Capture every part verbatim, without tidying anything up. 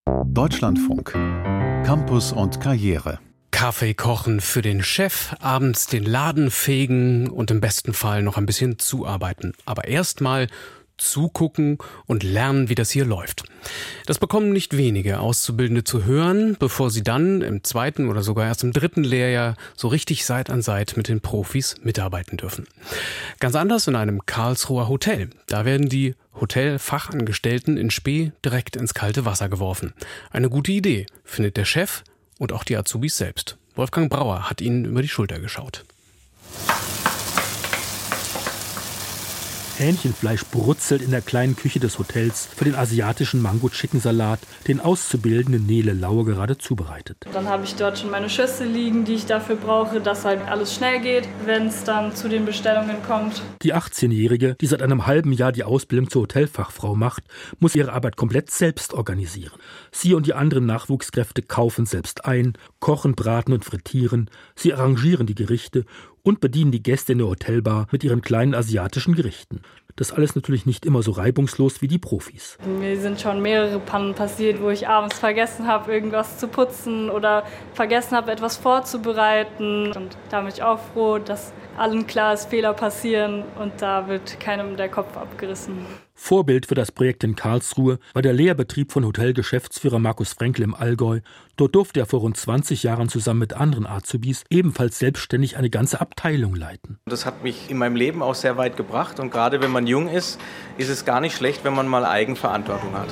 Deutschlandfunk. Campus und Karriere. Kaffee kochen für den Chef, abends den Laden fegen und im besten Fall noch ein bisschen zuarbeiten. Aber erstmal zugucken und lernen, wie das hier läuft. Das bekommen nicht wenige Auszubildende zu hören, bevor sie dann im zweiten oder sogar erst im dritten Lehrjahr so richtig Seit an Seit mit den Profis mitarbeiten dürfen. Ganz anders in einem Karlsruher Hotel. Da werden die Hotelfachangestellten in Spee direkt ins kalte Wasser geworfen. Eine gute Idee, findet der Chef und auch die Azubis selbst. Wolfgang Brauer hat ihnen über die Schulter geschaut. Hähnchenfleisch brutzelt in der kleinen Küche des Hotels für den asiatischen Mango-Chicken-Salat, den auszubildende Nele Laue gerade zubereitet. Dann habe ich dort schon meine Schüssel liegen, die ich dafür brauche, dass halt alles schnell geht, wenn es dann zu den Bestellungen kommt. Die achtzehnjährige, die seit einem halben Jahr die Ausbildung zur Hotelfachfrau macht, muss ihre Arbeit komplett selbst organisieren. Sie und die anderen Nachwuchskräfte kaufen selbst ein, kochen, braten und frittieren, sie arrangieren die Gerichte und bedienen die Gäste in der Hotelbar mit ihren kleinen asiatischen Gerichten. Das alles natürlich nicht immer so reibungslos wie die Profis. Mir sind schon mehrere Pannen passiert, wo ich abends vergessen habe, irgendwas zu putzen oder vergessen habe, etwas vorzubereiten. Und da bin ich auch froh, dass allen klar ist, Fehler passieren und da wird keinem der Kopf abgerissen. Vorbild für das Projekt in Karlsruhe war der Lehrbetrieb von Hotelgeschäftsführer Markus Frenkel im Allgäu. Dort durfte er vor rund zwanzig Jahren zusammen mit anderen Azubis ebenfalls selbstständig eine ganze Abteilung leiten. Das hat mich in meinem Leben auch sehr weit gebracht und gerade wenn man jung ist, ist es gar nicht schlecht, wenn man mal Eigenverantwortung hat.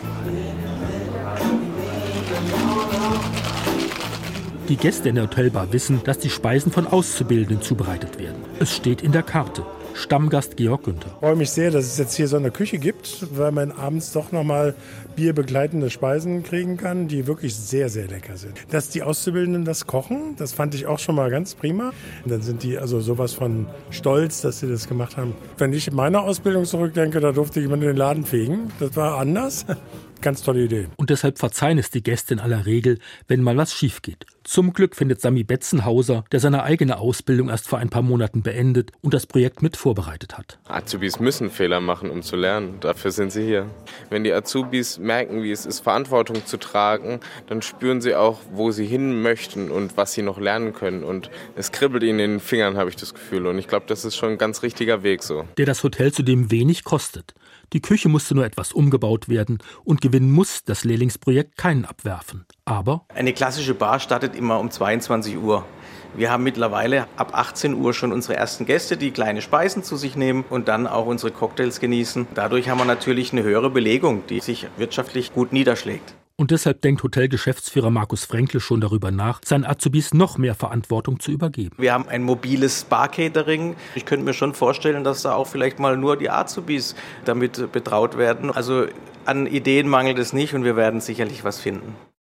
Die Gäste in der Hotelbar wissen, dass die Speisen von Auszubildenden zubereitet werden. Es steht in der Karte. Stammgast Georg Günther. Ich freue mich sehr, dass es jetzt hier so eine Küche gibt, weil man abends doch nochmal bierbegleitende Speisen kriegen kann, die wirklich sehr, sehr lecker sind. Dass die Auszubildenden das kochen, das fand ich auch schon mal ganz prima. Und dann sind die also sowas von stolz, dass sie das gemacht haben. Wenn ich in meine Ausbildung zurückdenke, da durfte jemand in den Laden fegen. Das war anders. Ganz tolle Idee. Und deshalb verzeihen es die Gäste in aller Regel, wenn mal was schief geht. Zum Glück findet Sami Betzenhauser, der seine eigene Ausbildung erst vor ein paar Monaten beendet und das Projekt mit vorbereitet hat. Azubis müssen Fehler machen, um zu lernen. Dafür sind sie hier. Wenn die Azubis merken, wie es ist, Verantwortung zu tragen, dann spüren sie auch, wo sie hin möchten und was sie noch lernen können. Und es kribbelt ihnen in den Fingern, habe ich das Gefühl. Und ich glaube, das ist schon ein ganz richtiger Weg so. Der das Hotel zudem wenig kostet. Die Küche musste nur etwas umgebaut werden und gewinnen muss das Lehrlingsprojekt keinen abwerfen. Aber eine klassische Bar startet immer um zweiundzwanzig Uhr. Wir haben mittlerweile ab achtzehn Uhr schon unsere ersten Gäste, die kleine Speisen zu sich nehmen und dann auch unsere Cocktails genießen. Dadurch haben wir natürlich eine höhere Belegung, die sich wirtschaftlich gut niederschlägt. Und deshalb denkt Hotelgeschäftsführer Markus Frenkel schon darüber nach, seinen Azubis noch mehr Verantwortung zu übergeben. Wir haben ein mobiles Bar-Catering. Ich könnte mir schon vorstellen, dass da auch vielleicht mal nur die Azubis damit betraut werden. Also an Ideen mangelt es nicht und wir werden sicherlich was finden.